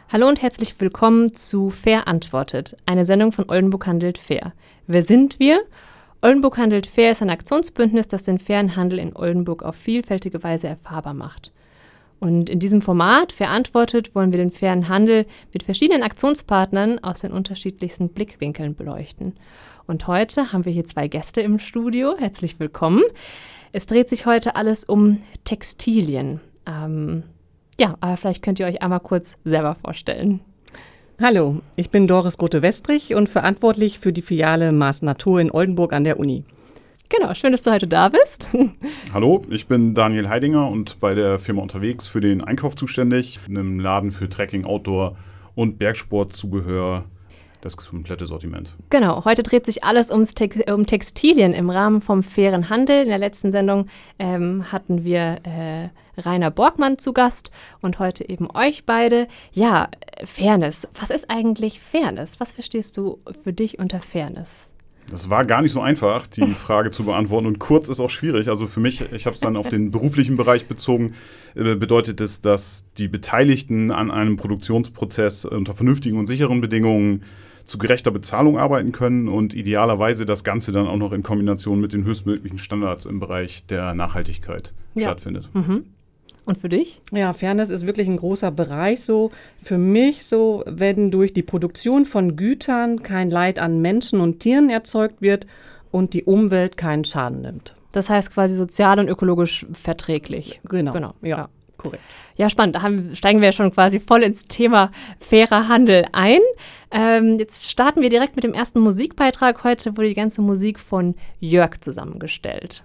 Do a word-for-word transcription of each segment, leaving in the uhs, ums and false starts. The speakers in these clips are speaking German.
Hallo und herzlich willkommen zu Fair antwortet, eine Sendung von Oldenburg handelt fair. Wer sind wir? Oldenburg handelt fair ist ein Aktionsbündnis, das den fairen Handel in Oldenburg auf vielfältige Weise erfahrbar macht. Und in diesem Format, Fair antwortet, wollen wir den fairen Handel mit verschiedenen Aktionspartnern aus den unterschiedlichsten Blickwinkeln beleuchten. Und heute haben wir hier zwei Gäste im Studio. Herzlich willkommen. Es dreht sich heute alles um Textilien. Ähm, ja, aber vielleicht könnt ihr euch einmal kurz selber vorstellen. Hallo, ich bin Doris Grote-Westrich und verantwortlich für die Filiale Maas Natur in Oldenburg an der Uni. Genau, schön, dass du heute da bist. Hallo, ich bin Daniel Heidinger und bei der Firma unterwegs für den Einkauf zuständig, in einem Laden für Trekking, Outdoor und Bergsportzubehör. Das komplette Sortiment. Genau, heute dreht sich alles ums Tex- um Textilien im Rahmen vom fairen Handel. In der letzten Sendung ähm, hatten wir äh, Rainer Borgmann zu Gast und heute eben euch beide. Ja, Fairness. Was ist eigentlich Fairness? Was verstehst du für dich unter Fairness? Das war gar nicht so einfach, die Frage zu beantworten, und kurz ist auch schwierig. Also für mich, ich habe es dann auf den beruflichen Bereich bezogen, äh, bedeutet es, dass die Beteiligten an einem Produktionsprozess unter vernünftigen und sicheren Bedingungen zu gerechter Bezahlung arbeiten können und idealerweise das Ganze dann auch noch in Kombination mit den höchstmöglichen Standards im Bereich der Nachhaltigkeit ja. stattfindet. Mhm. Und für dich? Ja, Fairness ist wirklich ein großer Bereich so. Für mich so, wenn durch die Produktion von Gütern kein Leid an Menschen und Tieren erzeugt wird und die Umwelt keinen Schaden nimmt. Das heißt quasi sozial und ökologisch verträglich. Genau, genau. Ja. ja. Korrekt. Ja, spannend. Da haben, steigen wir ja schon quasi voll ins Thema fairer Handel ein. Ähm, jetzt starten wir direkt mit dem ersten Musikbeitrag. Heute wurde die ganze Musik von Jörg zusammengestellt.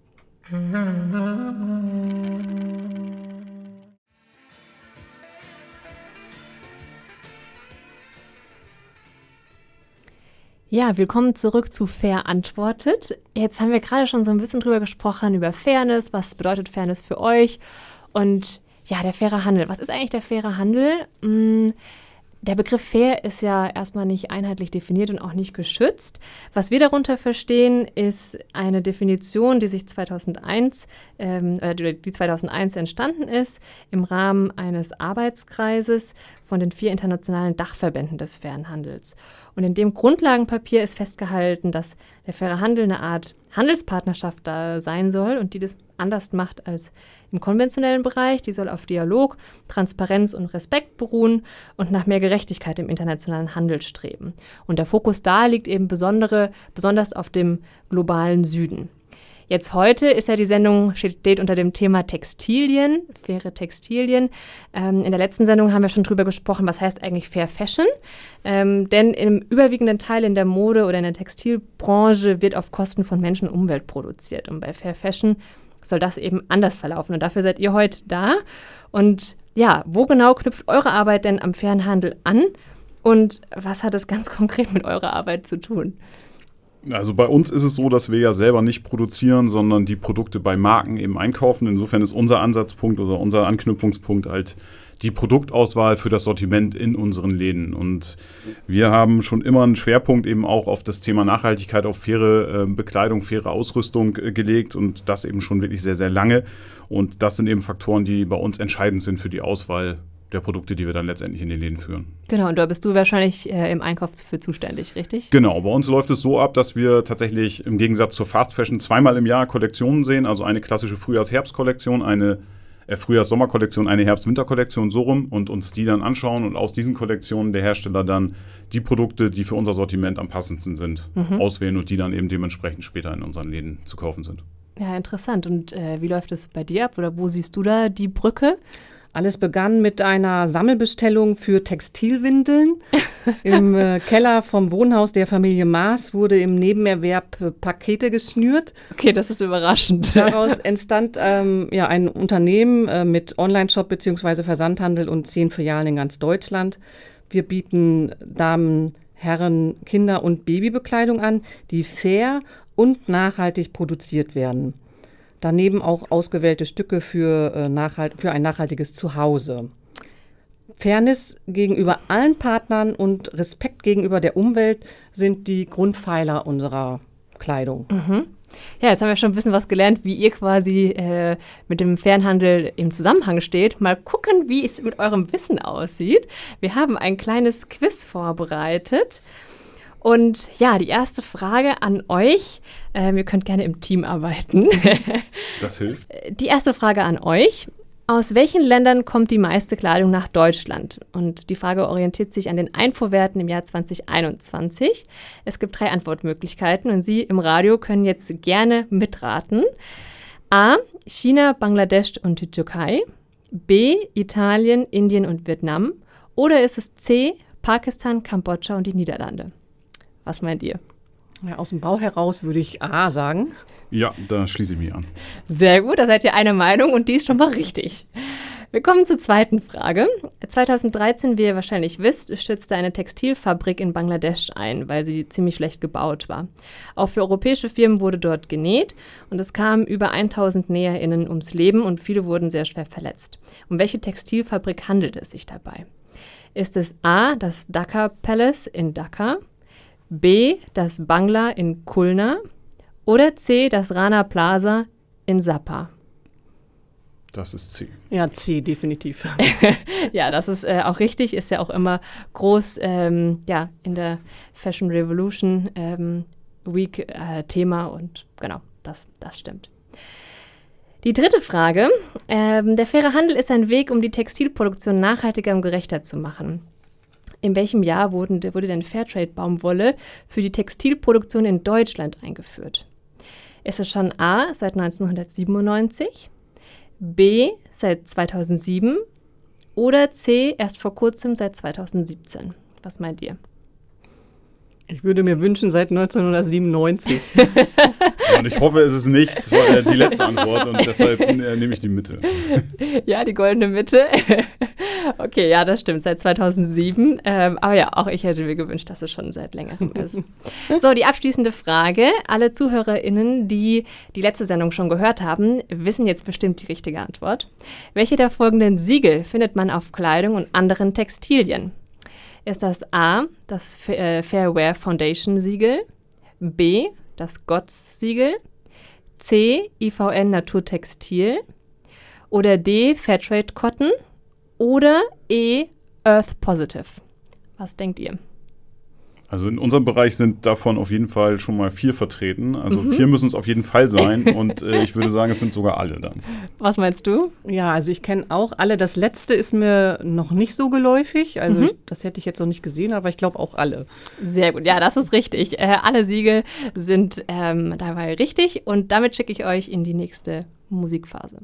Ja, willkommen zurück zu Fair antwortet. Jetzt haben wir gerade schon so ein bisschen drüber gesprochen, über Fairness. Was bedeutet Fairness für euch? Und ja, der faire Handel. Was ist eigentlich der faire Handel? Hm, der Begriff fair ist ja erstmal nicht einheitlich definiert und auch nicht geschützt. Was wir darunter verstehen, ist eine Definition, die sich zweitausendeins, ähm, die zweitausendeins entstanden ist, im Rahmen eines Arbeitskreises von den vier internationalen Dachverbänden des fairen Handels. Und in dem Grundlagenpapier ist festgehalten, dass der faire Handel eine Art Handelspartnerschaft da sein soll und die das anders macht als im konventionellen Bereich. Die soll auf Dialog, Transparenz und Respekt beruhen und nach mehr Gerechtigkeit im internationalen Handel streben. Und der Fokus da liegt eben besondere, besonders auf dem globalen Süden. Jetzt heute ist ja die Sendung, steht unter dem Thema Textilien, faire Textilien. Ähm, in der letzten Sendung haben wir schon drüber gesprochen, was heißt eigentlich Fair Fashion. Ähm, denn im überwiegenden Teil in der Mode oder in der Textilbranche wird auf Kosten von Menschen und Umwelt produziert. Und bei Fair Fashion soll das eben anders verlaufen. Und dafür seid ihr heute da. Und ja, wo genau knüpft eure Arbeit denn am fairen Handel an? Und was hat es ganz konkret mit eurer Arbeit zu tun? Also bei uns ist es so, dass wir ja selber nicht produzieren, sondern die Produkte bei Marken eben einkaufen. Insofern ist unser Ansatzpunkt oder unser Anknüpfungspunkt halt die Produktauswahl für das Sortiment in unseren Läden. Und wir haben schon immer einen Schwerpunkt eben auch auf das Thema Nachhaltigkeit, auf faire äh, Bekleidung, faire Ausrüstung äh, gelegt und das eben schon wirklich sehr, sehr lange. Und das sind eben Faktoren, die bei uns entscheidend sind für die Auswahl der Produkte, die wir dann letztendlich in den Läden führen. Genau, und da bist du wahrscheinlich äh, im Einkauf für zuständig, richtig? Genau, bei uns läuft es so ab, dass wir tatsächlich im Gegensatz zur Fast Fashion zweimal im Jahr Kollektionen sehen, also eine klassische Frühjahrs-Herbst-Kollektion, eine äh, Frühjahrs-Sommer-Kollektion, eine Herbst-Winter-Kollektion, so rum, und uns die dann anschauen und aus diesen Kollektionen der Hersteller dann die Produkte, die für unser Sortiment am passendsten sind, mhm. auswählen und die dann eben dementsprechend später in unseren Läden zu kaufen sind. Ja, interessant. Und äh, wie läuft es bei dir ab oder wo siehst du da die Brücke? Alles begann mit einer Sammelbestellung für Textilwindeln. Im äh, Keller vom Wohnhaus der Familie Maas wurde im Nebenerwerb äh, Pakete geschnürt. Okay, das ist überraschend. Daraus entstand ähm, ja, ein Unternehmen äh, mit Online-Shop bzw. Versandhandel und zehn Filialen in ganz Deutschland. Wir bieten Damen, Herren, Kinder- und Babybekleidung an, die fair und nachhaltig produziert werden. Daneben auch ausgewählte Stücke für, äh, nachhalt- für ein nachhaltiges Zuhause. Fairness gegenüber allen Partnern und Respekt gegenüber der Umwelt sind die Grundpfeiler unserer Kleidung. Mhm. Ja, jetzt haben wir schon ein bisschen was gelernt, wie ihr quasi äh, mit dem Fernhandel im Zusammenhang steht. Mal gucken, wie es mit eurem Wissen aussieht. Wir haben ein kleines Quiz vorbereitet. Und ja, die erste Frage an euch. Ähm, ihr könnt gerne im Team arbeiten. Das hilft. Die erste Frage an euch. Aus welchen Ländern kommt die meiste Kleidung nach Deutschland? Und die Frage orientiert sich an den Einfuhrwerten im Jahr zwanzig einundzwanzig. Es gibt drei Antwortmöglichkeiten und Sie im Radio können jetzt gerne mitraten. A. China, Bangladesch und die Türkei. B. Italien, Indien und Vietnam. Oder ist es C. Pakistan, Kambodscha und die Niederlande? Was meint ihr? Ja, aus dem Bauch heraus würde ich A sagen. Ja, da schließe ich mich an. Sehr gut, da seid ihr einer Meinung und die ist schon mal richtig. Wir kommen zur zweiten Frage. zweitausenddreizehn, wie ihr wahrscheinlich wisst, stürzte eine Textilfabrik in Bangladesch ein, weil sie ziemlich schlecht gebaut war. Auch für europäische Firmen wurde dort genäht und es kamen über tausend NäherInnen ums Leben und viele wurden sehr schwer verletzt. Um welche Textilfabrik handelt es sich dabei? Ist es A, das Dhaka Palace in Dhaka, B, das Bangla in Khulna oder C, das Rana Plaza in Sabha? Das ist C. Ja, C, definitiv. Ja, das ist äh, auch richtig, ist ja auch immer groß ähm, ja, in der Fashion Revolution ähm, Week äh, Thema und genau, das, das stimmt. Die dritte Frage. Ähm, der faire Handel ist ein Weg, um die Textilproduktion nachhaltiger und gerechter zu machen. In welchem Jahr wurden, wurde denn Fairtrade-Baumwolle für die Textilproduktion in Deutschland eingeführt? Ist es schon A, seit neunzehnhundertsiebenundneunzig, B, seit zweitausendsieben oder C, erst vor kurzem seit zweitausendsiebzehn? Was meint ihr? Ich würde mir wünschen, seit neunzehnhundertsiebenundneunzig. Ja, und ich hoffe, es ist nicht so, äh, die letzte Antwort und deshalb äh, nehme ich die Mitte. Ja, die goldene Mitte. Okay, ja, das stimmt, seit zweitausendsieben. Ähm, aber ja, auch ich hätte mir gewünscht, dass es schon seit längerem ist. So, die abschließende Frage. Alle ZuhörerInnen, die die letzte Sendung schon gehört haben, wissen jetzt bestimmt die richtige Antwort. Welche der folgenden Siegel findet man auf Kleidung und anderen Textilien? Ist das A, das Fair Wear Foundation Siegel, B, das G O T S Siegel, C, I V N Naturtextil oder D, Fairtrade Cotton oder E, Earth Positive? Was denkt ihr? Also in unserem Bereich sind davon auf jeden Fall schon mal vier vertreten. Also Mhm. vier müssen es auf jeden Fall sein und äh, ich würde sagen, es sind sogar alle dann. Was meinst du? Ja, also ich kenne auch alle. Das letzte ist mir noch nicht so geläufig. Also Mhm. ich, das hätte ich jetzt noch nicht gesehen, aber ich glaube auch alle. Sehr gut, ja, das ist richtig. Äh, alle Siegel sind ähm, dabei richtig und damit schicke ich euch in die nächste Musikphase.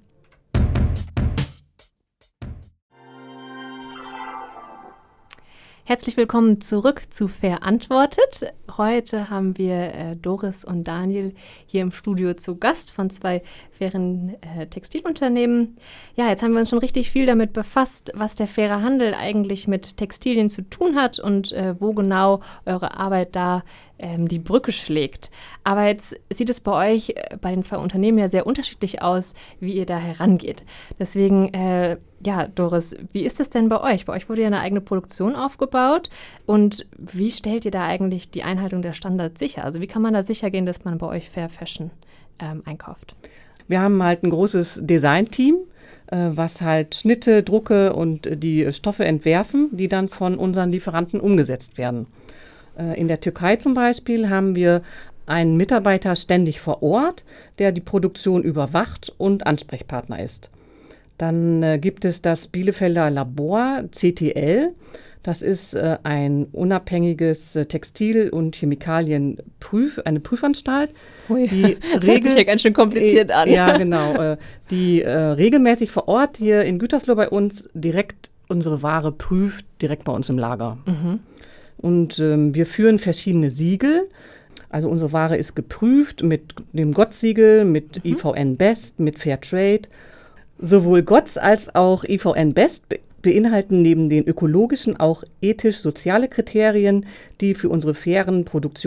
Herzlich willkommen zurück zu Verantwortet. Heute haben wir äh, Doris und Daniel hier im Studio zu Gast von zwei fairen äh, Textilunternehmen. Ja, jetzt haben wir uns schon richtig viel damit befasst, was der faire Handel eigentlich mit Textilien zu tun hat und äh, wo genau eure Arbeit da ähm, die Brücke schlägt. Aber jetzt sieht es bei euch, äh, bei den zwei Unternehmen ja sehr unterschiedlich aus, wie ihr da herangeht. Deswegen, äh, ja, Doris, wie ist es denn bei euch? Bei euch wurde ja eine eigene Produktion aufgebaut. Und wie stellt ihr da eigentlich die Einhaltung der Standards sicher? Also wie kann man da sicher gehen, dass man bei euch Fair Fashion ähm, einkauft? Wir haben halt ein großes Design-Team, äh, was halt Schnitte, Drucke und äh, die Stoffe entwerfen, die dann von unseren Lieferanten umgesetzt werden. Äh, in der Türkei zum Beispiel haben wir einen Mitarbeiter ständig vor Ort, der die Produktion überwacht und Ansprechpartner ist. Dann äh, gibt es das Bielefelder Labor C T L. Das ist äh, ein unabhängiges äh, Textil- und Chemikalienprüf, eine Prüfanstalt, Ui, die das hört sich ja ganz schön kompliziert an. Ja, genau. Äh, die äh, regelmäßig vor Ort hier in Gütersloh bei uns direkt unsere Ware prüft, direkt bei uns im Lager. Mhm. Und ähm, wir führen verschiedene Siegel. Also unsere Ware ist geprüft mit dem G O T S-Siegel, mit Mhm. I V N Best, mit Fairtrade. Sowohl G O T S als auch I V N Best be- beinhalten neben den ökologischen auch ethisch-soziale Kriterien, die für unsere fairen Produktions-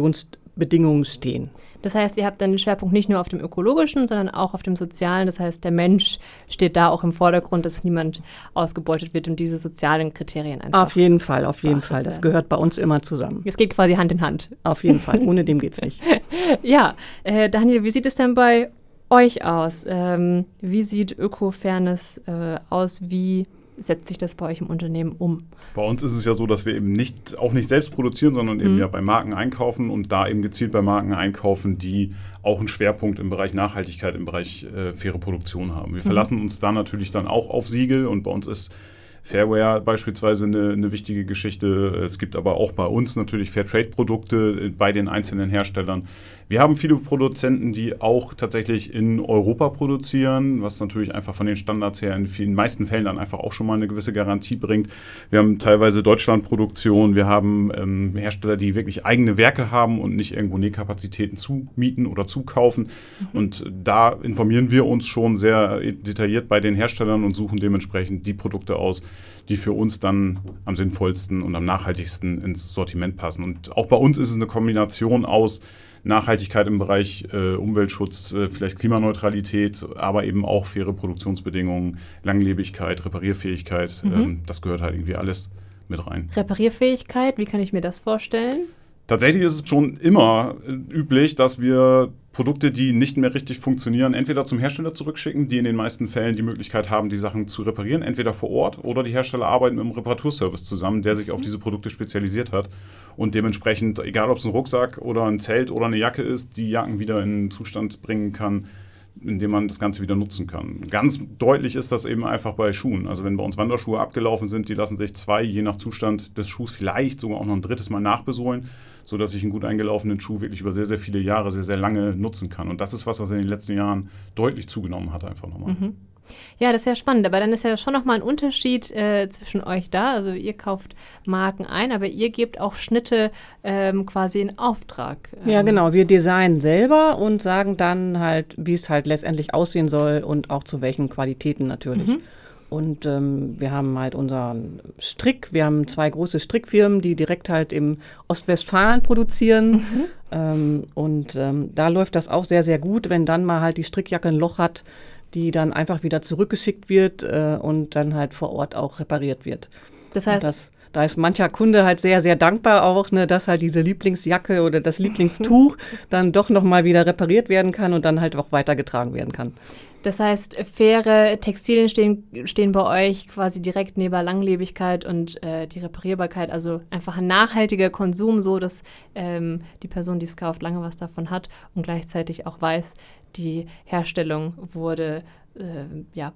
Bedingungen stehen. Das heißt, ihr habt dann den Schwerpunkt nicht nur auf dem ökologischen, sondern auch auf dem sozialen. Das heißt, der Mensch steht da auch im Vordergrund, dass niemand ausgebeutet wird und diese sozialen Kriterien einfach. Auf jeden Fall, auf jeden Fall. Das gehört bei uns immer zusammen. Es geht quasi Hand in Hand. Auf jeden Fall. Ohne dem geht's nicht. Ja, äh, Daniel, wie sieht es denn bei euch aus? Ähm, wie sieht Öko-Fairness äh, aus? Wie setzt sich das bei euch im Unternehmen um? Bei uns ist es ja so, dass wir eben nicht, auch nicht selbst produzieren, sondern eben mhm. ja bei Marken einkaufen und da eben gezielt bei Marken einkaufen, die auch einen Schwerpunkt im Bereich Nachhaltigkeit, im Bereich äh, faire Produktion haben. Wir mhm. verlassen uns da natürlich dann auch auf Siegel und bei uns ist Fairware beispielsweise eine, eine wichtige Geschichte. Es gibt aber auch bei uns natürlich Fairtrade-Produkte bei den einzelnen Herstellern. Wir haben viele Produzenten, die auch tatsächlich in Europa produzieren, was natürlich einfach von den Standards her in vielen meisten Fällen dann einfach auch schon mal eine gewisse Garantie bringt. Wir haben teilweise Deutschlandproduktion, wir haben ähm, Hersteller, die wirklich eigene Werke haben und nicht irgendwo Nähkapazitäten zumieten oder zukaufen. Mhm. Und da informieren wir uns schon sehr detailliert bei den Herstellern und suchen dementsprechend die Produkte aus, die für uns dann am sinnvollsten und am nachhaltigsten ins Sortiment passen. Und auch bei uns ist es eine Kombination aus Nachhaltigkeit im Bereich äh, Umweltschutz, äh, vielleicht Klimaneutralität, aber eben auch faire Produktionsbedingungen, Langlebigkeit, Reparierfähigkeit. Mhm. Ähm, das gehört halt irgendwie alles mit rein. Reparierfähigkeit, wie kann ich mir das vorstellen? Tatsächlich ist es schon immer üblich, dass wir Produkte, die nicht mehr richtig funktionieren, entweder zum Hersteller zurückschicken, die in den meisten Fällen die Möglichkeit haben, die Sachen zu reparieren, entweder vor Ort oder die Hersteller arbeiten mit einem Reparaturservice zusammen, der sich auf diese Produkte spezialisiert hat und dementsprechend, egal ob es ein Rucksack oder ein Zelt oder eine Jacke ist, die Jacken wieder in einen Zustand bringen kann, in dem man das Ganze wieder nutzen kann. Ganz deutlich ist das eben einfach bei Schuhen. Also wenn bei uns Wanderschuhe abgelaufen sind, die lassen sich zwei, je nach Zustand des Schuhs, vielleicht sogar auch noch ein drittes Mal nachbesohlen, sodass ich einen gut eingelaufenen Schuh wirklich über sehr, sehr viele Jahre, sehr, sehr lange nutzen kann. Und das ist was, was in den letzten Jahren deutlich zugenommen hat, einfach nochmal. Mhm. Ja, das ist ja spannend, aber dann ist ja schon nochmal ein Unterschied äh, zwischen euch da. Also ihr kauft Marken ein, aber ihr gebt auch Schnitte ähm, quasi in Auftrag. Ähm. Ja, genau. Wir designen selber und sagen dann halt, wie es halt letztendlich aussehen soll und auch zu welchen Qualitäten natürlich. Mhm. Und ähm, wir haben halt unseren Strick, wir haben zwei große Strickfirmen, die direkt halt im Ostwestfalen produzieren. Mhm. Ähm, und ähm, da läuft das auch sehr, sehr gut, wenn dann mal halt die Strickjacke ein Loch hat, die dann einfach wieder zurückgeschickt wird äh, und dann halt vor Ort auch repariert wird. Das heißt, das, da ist mancher Kunde halt sehr, sehr dankbar auch, ne, dass halt diese Lieblingsjacke oder das Lieblingstuch dann doch nochmal wieder repariert werden kann und dann halt auch weitergetragen werden kann. Das heißt, faire Textilien stehen, stehen bei euch quasi direkt neben Langlebigkeit und äh, die Reparierbarkeit, also einfach ein nachhaltiger Konsum, so dass ähm, die Person, die es kauft, lange was davon hat und gleichzeitig auch weiß, die Herstellung wurde äh, ja,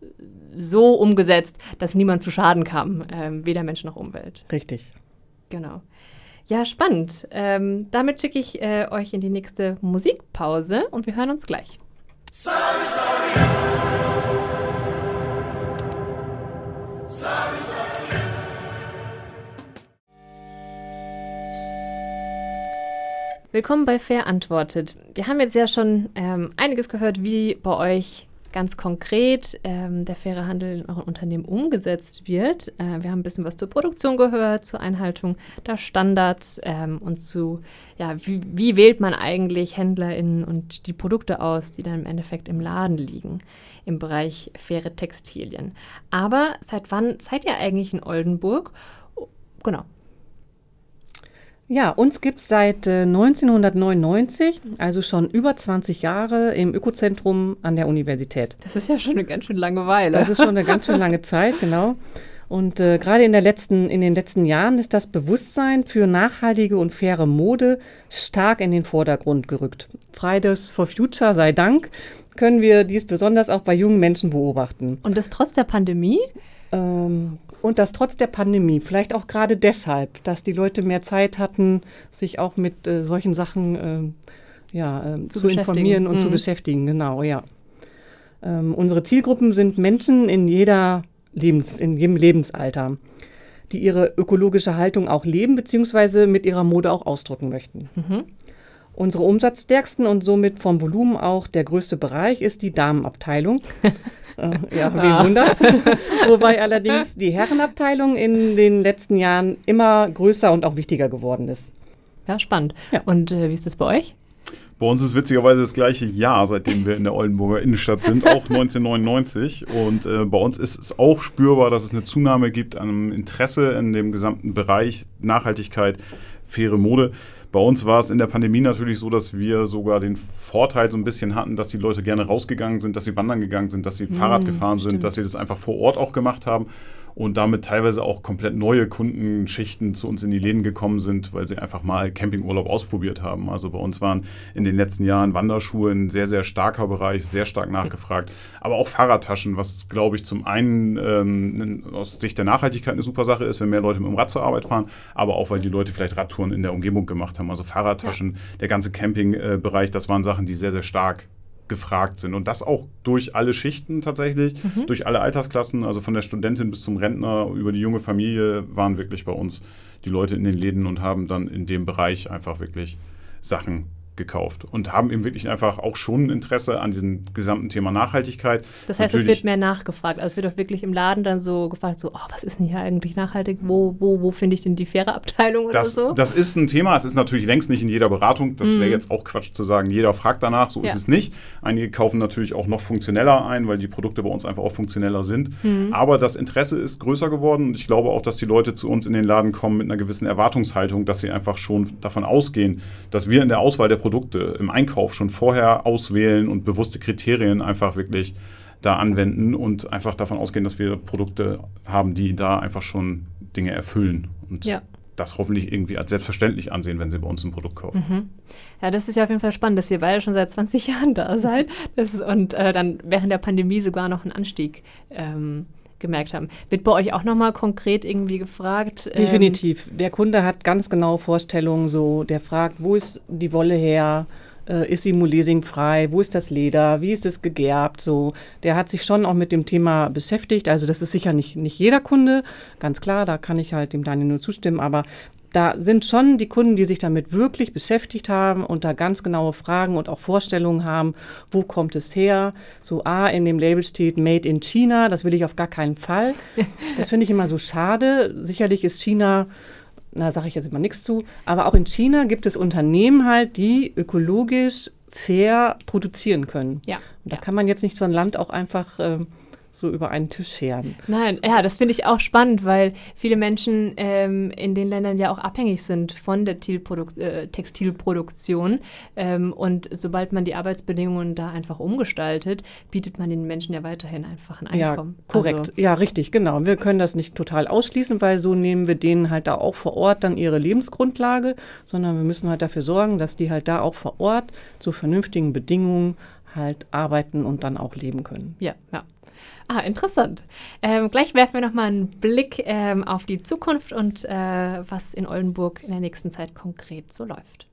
so umgesetzt, dass niemand zu Schaden kam, ähm, weder Mensch noch Umwelt. Richtig. Genau. Ja, spannend. Ähm, damit schicke ich äh, euch in die nächste Musikpause und wir hören uns gleich. Sorry, sorry. Sorry, sorry. Willkommen bei Fair Antwortet. Wir haben jetzt ja schon ähm, einiges gehört, wie bei euch ganz konkret ähm, der faire Handel in eurem Unternehmen umgesetzt wird. Äh, wir haben ein bisschen was zur Produktion gehört, zur Einhaltung der Standards ähm, und zu, ja, wie, wie wählt man eigentlich HändlerInnen und die Produkte aus, die dann im Endeffekt im Laden liegen, im Bereich faire Textilien. Aber seit wann seid ihr eigentlich in Oldenburg? Oh, genau. Ja, uns gibt es seit äh, neunzehnhundertneunundneunzig, also schon über zwanzig Jahre im Ökozentrum an der Universität. Das ist ja schon eine ganz schön lange Weile. Das ist schon eine ganz schön lange Zeit, genau. Und äh, gerade in, der letzten, in den letzten Jahren ist das Bewusstsein für nachhaltige und faire Mode stark in den Vordergrund gerückt. Fridays for Future sei Dank können wir dies besonders auch bei jungen Menschen beobachten. Und das trotz der Pandemie? Ähm, Und das trotz der Pandemie, vielleicht auch gerade deshalb, dass die Leute mehr Zeit hatten, sich auch mit äh, solchen Sachen äh, ja, äh, zu, zu informieren und mhm. zu beschäftigen. Genau, ja. Ähm, unsere Zielgruppen sind Menschen in, jeder Lebens, in jedem Lebensalter, die ihre ökologische Haltung auch leben bzw. mit ihrer Mode auch ausdrücken möchten. Mhm. Unsere umsatzstärksten und somit vom Volumen auch der größte Bereich ist die Damenabteilung. äh, ja, wen wundert's? Wobei allerdings die Herrenabteilung in den letzten Jahren immer größer und auch wichtiger geworden ist. ja, spannend. Ja. Und äh, wie ist das bei euch? Bei uns ist witzigerweise das gleiche Jahr, seitdem wir in der Oldenburger Innenstadt sind, auch neunzehnhundertneunundneunzig. Und äh, bei uns ist es auch spürbar, dass es eine Zunahme gibt an einem Interesse in dem gesamten Bereich Nachhaltigkeit, faire Mode. Bei uns war es in der Pandemie natürlich so, dass wir sogar den Vorteil so ein bisschen hatten, dass die Leute gerne rausgegangen sind, dass sie wandern gegangen sind, dass sie Fahrrad Mm, gefahren stimmt. sind, dass sie das einfach vor Ort auch gemacht haben und damit teilweise auch komplett neue Kundenschichten zu uns in die Läden gekommen sind, weil sie einfach mal Campingurlaub ausprobiert haben. Also bei uns waren in den letzten Jahren Wanderschuhe ein sehr, sehr starker Bereich, sehr stark nachgefragt. Aber auch Fahrradtaschen, was, glaube ich, zum einen ähm, aus Sicht der Nachhaltigkeit eine super Sache ist, wenn mehr Leute mit dem Rad zur Arbeit fahren, aber auch, weil die Leute vielleicht Radtouren in der Umgebung gemacht haben. Also Fahrradtaschen, ja. Der ganze Campingbereich, das waren Sachen, die sehr, sehr stark gefragt sind. Und das auch durch alle Schichten tatsächlich, mhm. durch alle Altersklassen, also von der Studentin bis zum Rentner, über die junge Familie waren wirklich bei uns die Leute in den Läden und haben dann in dem Bereich einfach wirklich Sachen gekauft und haben eben wirklich einfach auch schon ein Interesse an diesem gesamten Thema Nachhaltigkeit. Das heißt, es wird mehr nachgefragt. Also es wird auch wirklich im Laden dann so gefragt, so, oh, was ist denn hier eigentlich nachhaltig? Wo, wo, wo finde ich denn die faire Abteilung oder das, so? Das ist ein Thema. Es ist natürlich längst nicht in jeder Beratung. Das mhm. wäre jetzt auch Quatsch zu sagen, jeder fragt danach. So ja. ist es nicht. Einige kaufen natürlich auch noch funktioneller ein, weil die Produkte bei uns einfach auch funktioneller sind. Mhm. Aber das Interesse ist größer geworden und ich glaube auch, dass die Leute zu uns in den Laden kommen mit einer gewissen Erwartungshaltung, dass sie einfach schon davon ausgehen, dass wir in der Auswahl der Produkte im Einkauf schon vorher auswählen und bewusste Kriterien einfach wirklich da anwenden und einfach davon ausgehen, dass wir Produkte haben, die da einfach schon Dinge erfüllen und ja. das hoffentlich irgendwie als selbstverständlich ansehen, wenn sie bei uns ein Produkt kaufen. Mhm. Ja, das ist ja auf jeden Fall spannend, dass ihr beide schon seit zwanzig Jahren da seid das ist, und äh, dann während der Pandemie sogar noch einen Anstieg ähm, gemerkt haben. Wird bei euch auch nochmal konkret irgendwie gefragt? Definitiv. Ähm, der Kunde hat ganz genaue Vorstellungen, so der fragt, wo ist die Wolle her? Äh, ist sie mulesingfrei? Wo ist das Leder? Wie ist es gegerbt? So, der hat sich schon auch mit dem Thema beschäftigt. Also das ist sicher nicht, nicht jeder Kunde, ganz klar, da kann ich halt dem Daniel nur zustimmen, aber da sind schon die Kunden, die sich damit wirklich beschäftigt haben und da ganz genaue Fragen und auch Vorstellungen haben, wo kommt es her? So, ah, in dem Label steht Made in China, das will ich auf gar keinen Fall. Das finde ich immer so schade. Sicherlich ist China, da sage ich jetzt immer nichts zu, aber auch in China gibt es Unternehmen halt, die ökologisch fair produzieren können. Ja. Und da ja. kann man jetzt nicht so ein Land auch einfach ähm, so über einen Tisch scheren. Nein, ja, das finde ich auch spannend, weil viele Menschen ähm, in den Ländern ja auch abhängig sind von der Tilprodukt, äh, Textilproduktion. Ähm, und sobald man die Arbeitsbedingungen da einfach umgestaltet, bietet man den Menschen ja weiterhin einfach ein Einkommen. Ja, korrekt. Also, ja, richtig, genau. Wir können das nicht total ausschließen, weil so nehmen wir denen halt da auch vor Ort dann ihre Lebensgrundlage, sondern wir müssen halt dafür sorgen, dass die halt da auch vor Ort zu vernünftigen Bedingungen halt arbeiten und dann auch leben können. Ja, ja. Ah, interessant. Ähm, gleich werfen wir nochmal einen Blick ähm, auf die Zukunft und äh, was in Oldenburg in der nächsten Zeit konkret so läuft.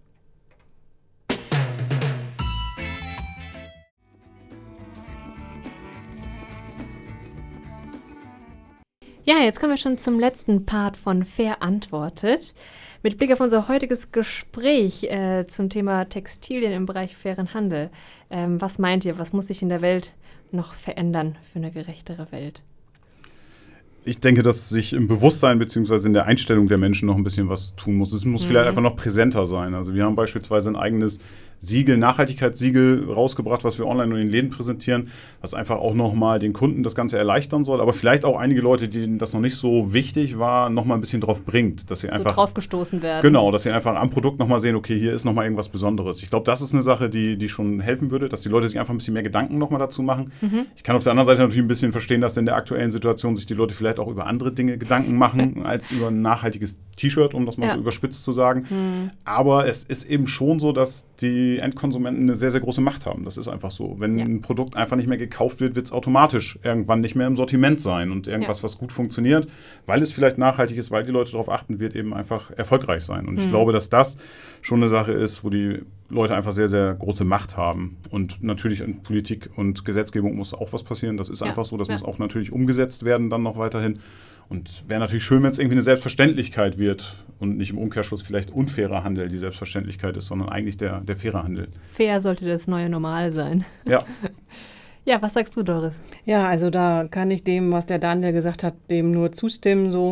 Ja, jetzt kommen wir schon zum letzten Part von Verantwortet. Mit Blick auf unser heutiges Gespräch äh, zum Thema Textilien im Bereich fairen Handel. Ähm, was meint ihr, was muss sich in der Welt noch verändern für eine gerechtere Welt? Ich denke, dass sich im Bewusstsein bzw. in der Einstellung der Menschen noch ein bisschen was tun muss. Es muss mhm. vielleicht einfach noch präsenter sein. Also wir haben beispielsweise ein eigenes Siegel, Nachhaltigkeitssiegel rausgebracht, was wir online in den Läden präsentieren, was einfach auch nochmal den Kunden das Ganze erleichtern soll, aber vielleicht auch einige Leute, denen das noch nicht so wichtig war, nochmal ein bisschen drauf bringt, dass sie einfach so draufgestoßen werden. Genau, dass sie einfach am Produkt nochmal sehen, okay, hier ist nochmal irgendwas Besonderes. Ich glaube, das ist eine Sache, die, die schon helfen würde, dass die Leute sich einfach ein bisschen mehr Gedanken nochmal dazu machen. Mhm. Ich kann auf der anderen Seite natürlich ein bisschen verstehen, dass in der aktuellen Situation sich die Leute vielleicht auch über andere Dinge Gedanken machen, als über ein nachhaltiges T-Shirt, um das mal ja. so überspitzt zu sagen. Mhm. Aber es ist eben schon so, dass die Endkonsumenten eine sehr, sehr große Macht haben. Das ist einfach so. Wenn ja. ein Produkt einfach nicht mehr gekauft wird, wird es automatisch irgendwann nicht mehr im Sortiment sein. Und irgendwas, ja. was gut funktioniert, weil es vielleicht nachhaltig ist, weil die Leute darauf achten, wird eben einfach erfolgreich sein. Und mhm. ich glaube, dass das schon eine Sache ist, wo die Leute einfach sehr, sehr große Macht haben. Und natürlich in Politik und Gesetzgebung muss auch was passieren. Das ist ja. einfach so. Das ja. muss auch natürlich umgesetzt werden dann noch weiterhin. Und wäre natürlich schön, wenn es irgendwie eine Selbstverständlichkeit wird und nicht im Umkehrschluss vielleicht unfairer Handel die Selbstverständlichkeit ist, sondern eigentlich der, der faire Handel. Fair sollte das neue Normal sein. Ja. Ja, was sagst du, Doris? Ja, also da kann ich dem, was der Daniel gesagt hat, dem nur zustimmen so.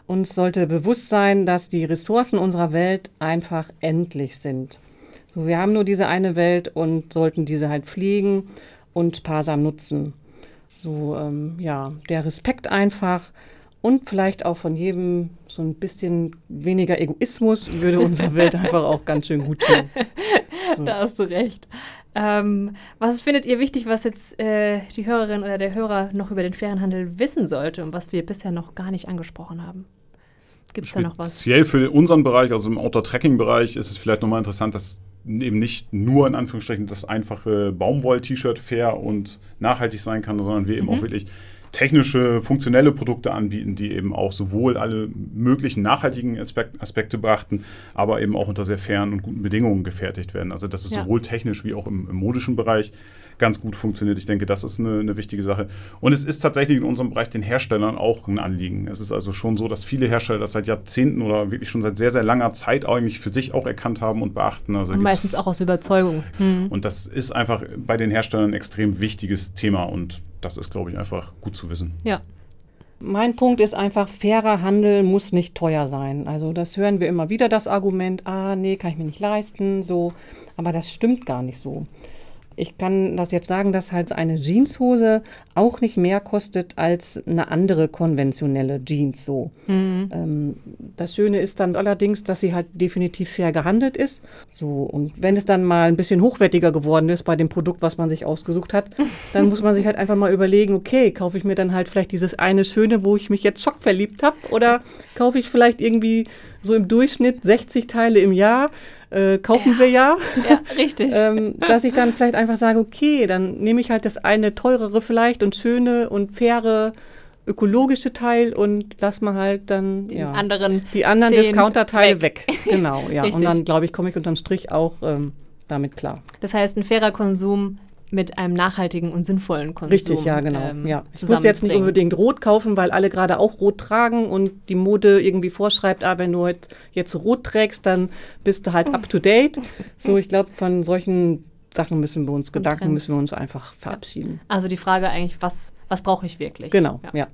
uns sollte bewusst sein, dass die Ressourcen unserer Welt einfach endlich sind. So, wir haben nur diese eine Welt und sollten diese halt pflegen und sparsam nutzen. So, ähm, ja, der Respekt einfach und vielleicht auch von jedem so ein bisschen weniger Egoismus würde unserer Welt einfach auch ganz schön gut tun. So. Da hast du recht. Ähm, was findet ihr wichtig, was jetzt äh, die Hörerin oder der Hörer noch über den fairen Handel wissen sollte und was wir bisher noch gar nicht angesprochen haben? Gibt es da noch was? Speziell für unseren Bereich, also im Outdoor-Tracking-Bereich, ist es vielleicht nochmal interessant, dass eben nicht nur in Anführungsstrichen das einfache Baumwoll-T-Shirt fair und nachhaltig sein kann, sondern wir eben Mhm. auch wirklich technische, funktionelle Produkte anbieten, die eben auch sowohl alle möglichen nachhaltigen Aspekt, Aspekte beachten, aber eben auch unter sehr fairen und guten Bedingungen gefertigt werden. Also dass es Ja. sowohl technisch wie auch im, im modischen Bereich ganz gut funktioniert. Ich denke, das ist eine, eine wichtige Sache. Und es ist tatsächlich in unserem Bereich den Herstellern auch ein Anliegen. Es ist also schon so, dass viele Hersteller das seit Jahrzehnten oder wirklich schon seit sehr, sehr langer Zeit eigentlich für sich auch erkannt haben und beachten. Also Und gibt's- meistens auch aus Überzeugung. Hm. und das ist einfach bei den Herstellern ein extrem wichtiges Thema und das ist, glaube ich, einfach gut zu wissen. Ja. Mein Punkt ist einfach, fairer Handel muss nicht teuer sein. Also das hören wir immer wieder, das Argument, ah nee, kann ich mir nicht leisten, so. Aber das stimmt gar nicht so. Ich kann das jetzt sagen, dass halt eine Jeanshose auch nicht mehr kostet als eine andere konventionelle Jeans so. Mhm. Ähm, das Schöne ist dann allerdings, dass sie halt definitiv fair gehandelt ist. So, und wenn es dann mal ein bisschen hochwertiger geworden ist bei dem Produkt, was man sich ausgesucht hat, dann muss man sich halt einfach mal überlegen, okay, kaufe ich mir dann halt vielleicht dieses eine Schöne, wo ich mich jetzt schockverliebt habe, oder kaufe ich vielleicht irgendwie so im Durchschnitt sechzig Teile im Jahr, äh, kaufen Ja. wir ja. Ja, richtig. ähm, dass ich dann vielleicht einfach sage, okay, dann nehme ich halt das eine teurere vielleicht und schöne und faire ökologische Teil und lass mal halt dann Den ja, anderen die anderen zehn Discounter-Teile weg. Genau, ja. Richtig. Und dann, glaube ich, komme ich unterm Strich auch ähm, damit klar. Das heißt, ein fairer Konsum mit einem nachhaltigen und sinnvollen Konsum. Richtig, ja, genau. ähm, ja. Ich muss jetzt nicht zusammenbringen. unbedingt rot kaufen, weil alle gerade auch rot tragen und die Mode irgendwie vorschreibt, ah, wenn du jetzt, jetzt rot trägst, dann bist du halt up to date. So, ich glaube, von solchen Sachen müssen wir uns, Gedanken Trends. müssen wir uns einfach verabschieden. Also die Frage eigentlich, was, was brauche ich wirklich? Genau, Ja. ja.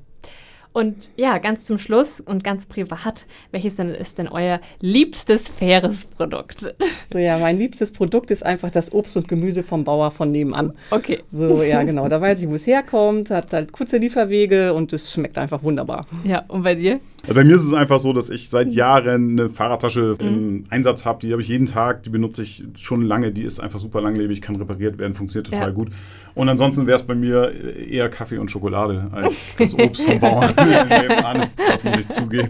Und ja, ganz zum Schluss und ganz privat, welches denn ist denn euer liebstes faires Produkt? So, ja, mein liebstes Produkt ist einfach das Obst und Gemüse vom Bauer von nebenan. Okay. So, ja, genau. Da weiß ich, wo es herkommt, hat halt kurze Lieferwege und es schmeckt einfach wunderbar. Ja, und bei dir? Bei mir ist es einfach so, dass ich seit Jahren eine Fahrradtasche im Einsatz habe. Die habe ich jeden Tag, die benutze ich schon lange. Die ist einfach super langlebig, kann repariert werden, funktioniert total Ja. gut. Und ansonsten wäre es bei mir eher Kaffee und Schokolade als das Obst vom Bauern nebenan. Das muss ich zugeben.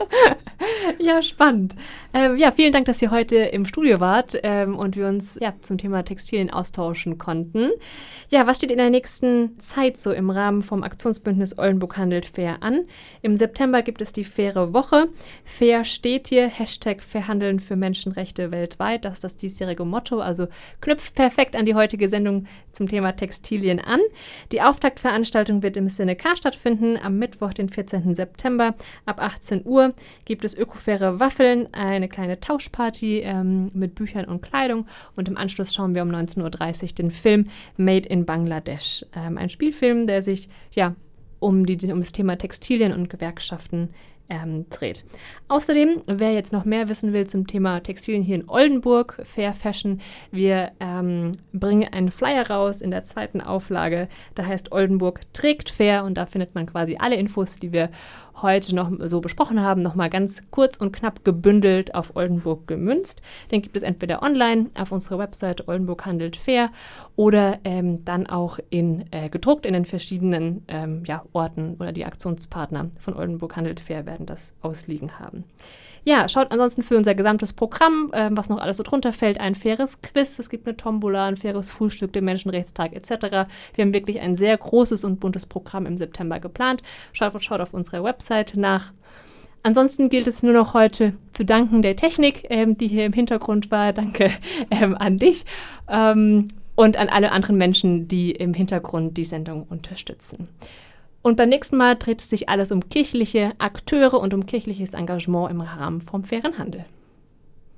Ja, spannend. Ähm, ja, vielen Dank, dass ihr heute im Studio wart ähm, und wir uns ja, zum Thema Textilien austauschen konnten. Ja, was steht in der nächsten Zeit so im Rahmen vom Aktionsbündnis Oldenburg handelt fair an? Im September gibt es die Faire Woche. Fair steht hier, Hashtag Fairhandeln für Menschenrechte weltweit. Das ist das diesjährige Motto, also knüpft perfekt an die heutige Sendung zum Thema Textilien an. Die Auftaktveranstaltung wird im Cinecar stattfinden. Am Mittwoch, den vierzehnten September ab achtzehn Uhr gibt es ökofaire Waffeln, eine kleine Tauschparty ähm, mit Büchern und Kleidung und im Anschluss schauen wir um neunzehn Uhr dreißig den Film Made in Bangladesch. Ähm, ein Spielfilm, der sich ja um, die, um das Thema Textilien und Gewerkschaften ähm, dreht. Außerdem, wer jetzt noch mehr wissen will zum Thema Textilien hier in Oldenburg, Fair Fashion, wir ähm, bringen einen Flyer raus in der zweiten Auflage. Da heißt Oldenburg trägt fair und da findet man quasi alle Infos, die wir heute noch so besprochen haben, nochmal ganz kurz und knapp gebündelt auf Oldenburg gemünzt. Den gibt es entweder online auf unserer Website Oldenburg handelt fair oder ähm, dann auch in, äh, gedruckt in den verschiedenen ähm, ja, Orten oder die Aktionspartner von Oldenburg handelt fair werden das ausliegen haben. Ja, schaut ansonsten für unser gesamtes Programm, ähm, was noch alles so drunter fällt, ein faires Quiz, es gibt eine Tombola, ein faires Frühstück, den Menschenrechtstag et cetera. Wir haben wirklich ein sehr großes und buntes Programm im September geplant. Schaut, schaut auf unserer Website nach. Ansonsten gilt es nur noch heute zu danken der Technik, ähm, die hier im Hintergrund war. Danke ähm, an dich ähm, und an alle anderen Menschen, die im Hintergrund die Sendung unterstützen. Und beim nächsten Mal dreht es sich alles um kirchliche Akteure und um kirchliches Engagement im Rahmen vom fairen Handel.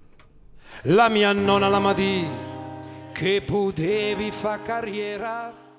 La mia nonna la madì che potevi fa carriera